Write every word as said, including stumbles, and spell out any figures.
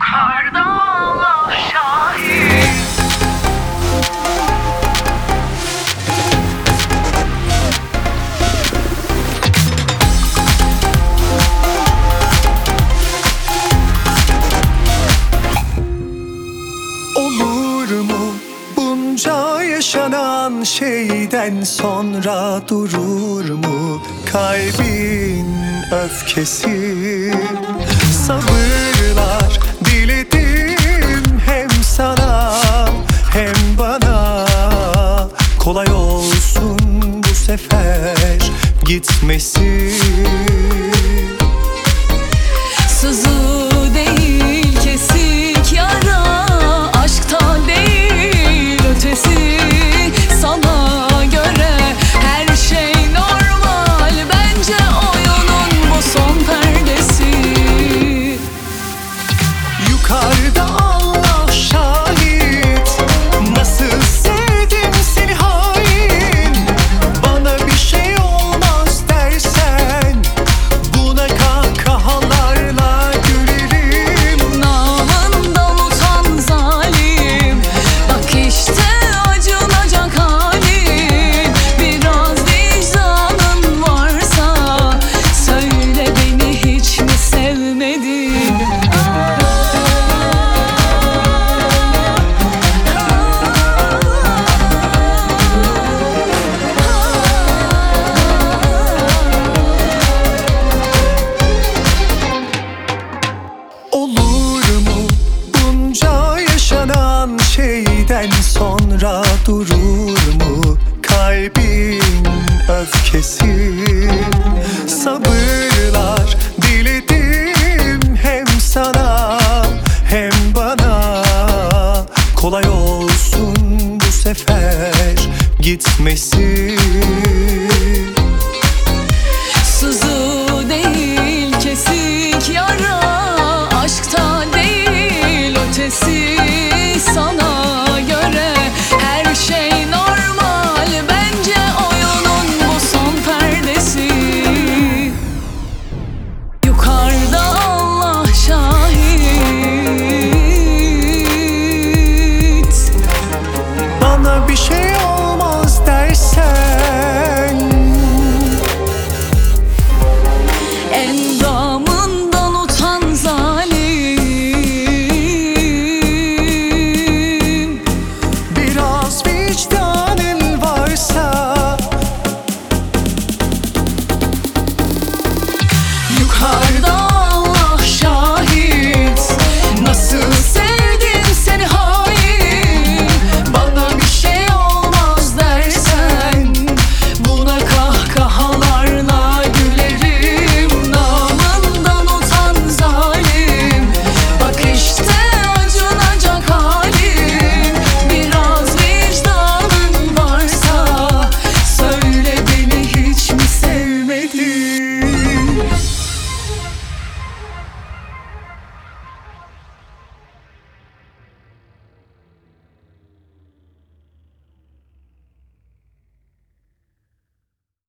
Yukarıda Allah şahit. Olur mu bunca yaşanan şeyden sonra durur mu kalbin öfkesi? Sabırlar diledim hem sana hem bana, kolay olsun bu sefer gitmesi. Sızı değil kesik yara, aşktan değil ötesi. Sana göre her şey normal, bence oyunun bu son perdesi. Yukarıda Allah şahit, nasıl sevdim seni hain. Bana bir şey olmaz dersen, buna kahkahalarla gülerim. Namından utan zalim, bak işte acınacak halin. Biraz vicdanın varsa söyle, beni hiç mi sevmedin? Olur mu bunca yaşanan şeyden sonra durur mu kalbin öfkesi? Sabır